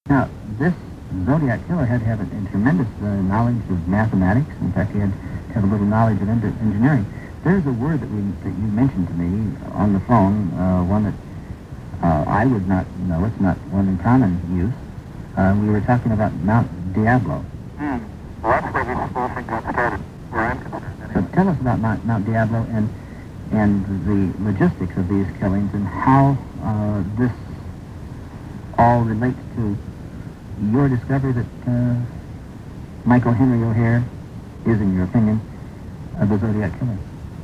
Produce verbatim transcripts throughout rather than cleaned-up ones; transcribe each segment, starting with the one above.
Now, this Zodiac killer had to have a, a tremendous uh, knowledge of mathematics. In fact, he had to have a little knowledge of en- engineering. There's a word that we that you mentioned to me on the phone, uh, one that uh, I would not know. It's not one in common use. Uh, we were talking about Mount Diablo. Hmm. Well, that's where this whole thing got started, where I'm concerned. Anyway. So tell us about Mount, Mount Diablo and and the logistics of these killings and how uh, this all relates to your discovery that uh, Michael Henry O'Hare is, in your opinion, uh, the Zodiac killer.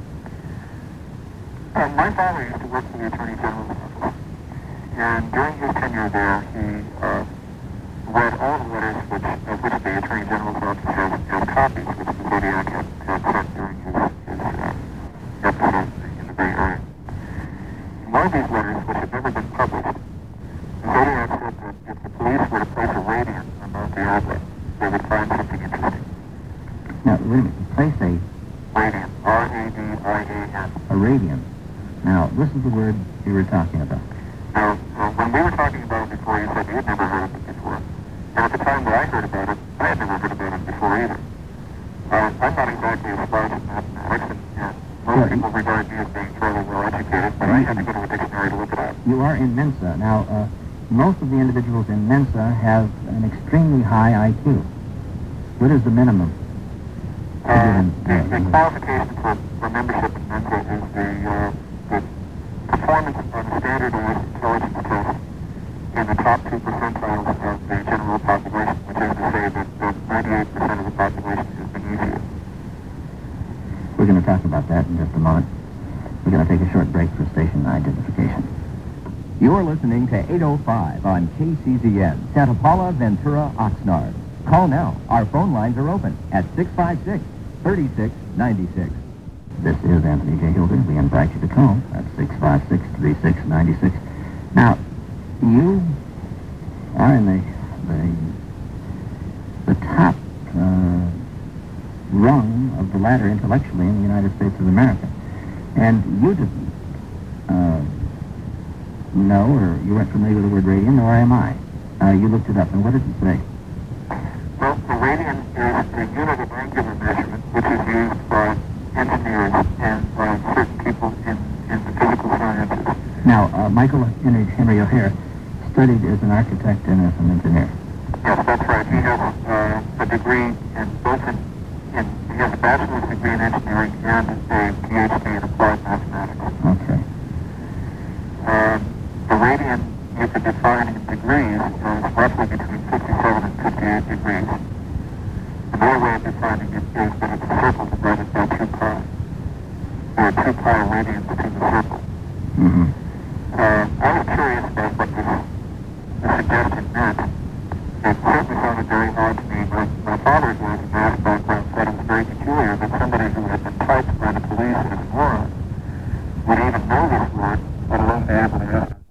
Uh, my father used to work for the Attorney General's office, and during his tenure there, he uh, read all the letters which, of which the Attorney General's office has, has copies, which the Zodiac had, had sent during his, his uh, episode in the Bay Area. In one of these letters, which had never been published, the Zodiac said that if the police were to place a radian on Mount Diablo, they would find something interesting. Now, wait a minute. Place a... Radian. R A D I A N. A radian. Now, this is the word you were talking about. Now, uh, when we were talking about it before, you said you had never heard of it before. And at the time that I heard about it, I had never heard about it before either. Uh, I'm not exactly a sponge in mathematics, and, and most Well, people regard me as being fairly well educated, but I had to go to a dictionary to look it up. You are in Mensa. Now, uh, most of the individuals in Mensa have an extremely high I Q. What is the minimum? Uh, the, the qualification for, for membership in Mensa is the, uh, the performance on the standardized intelligence test in the top two percentiles of the general population, which is to say that, that ninety-eight percent of the population is beneath you. We're going to talk about that in just a moment. We're going to take a short break for station identification. You're listening to eight oh five on K C Z N, Santa Paula, Ventura, Oxnard. Call now. Our phone lines are open at six five six, three six nine six. This is Anthony J. Hilder. We invite you to call at six five six, three six nine six. Now, you are in the the, the top uh, rung of the ladder intellectually in the United States of America. And you didn't uh, know, or you weren't familiar with the word radian, nor am I. Uh, you looked it up, and what did it say? Well, the radian is the unit of angular measurement, which is used by engineers and by certain people in, in the physical sciences. Now, uh, Michael Henry, Henry O'Hare studied as an architect and as an engineer. Yes, that's right. He has uh, a degree in both in, in, he has a bachelor's degree in engineering and a P H D in applied mathematics. Okay. Uh, the radian, you could define in degrees as roughly between fifty-seven and fifty-eight degrees. Another way of defining it is that it's a circle divided by two pi. There are two pi radians to the circle. Mm-hmm. Uh, I was curious about what this, the suggestion meant. It certainly sounded very odd to me. My, my father, who has a math background, said it was very peculiar that somebody who had been typed by the police as a moron would even know this word, let alone be able to ask it.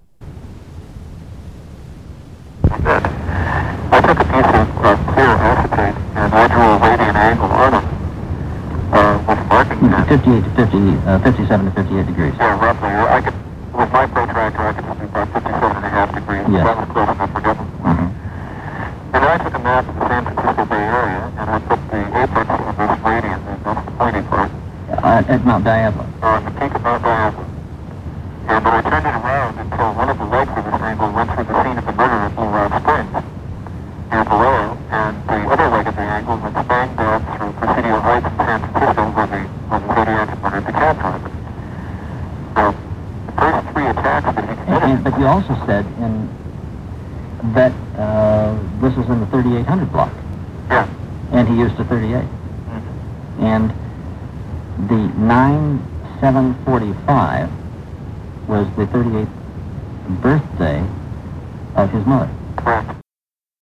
I took a piece of uh, clear acetate and I drew a radian angle on it uh, with marking pen. fifty-eight to fifty, uh, fifty-seven to fifty-eight degrees. Yeah, roughly. I could, with my protractor, I could just do about fifty-seven and a half degrees. Yes. That was close enough for getting. Mm-hmm. And then I took a map of the San Francisco Bay Area and I put the apex of this radian, and that's the pointy part, Uh, at Mount Diablo. on the peak of Mount Diablo. And then I turned it around until one of the legs of this angle went through the scene of the murder at Blue Rock Springs and Vallejo, and the other leg of the angle went spang down through Presidio Heights in San Francisco where the, where the Zodiac had murdered the cab driver. Now, the first three attacks that he committed... And, but you also said in that uh, this was in the thirty-eight hundred block, Yeah. and he used a thirty-eight. Mm-hmm. And the nine seven forty-five was the thirty-eighth birthday of his mother. Correct.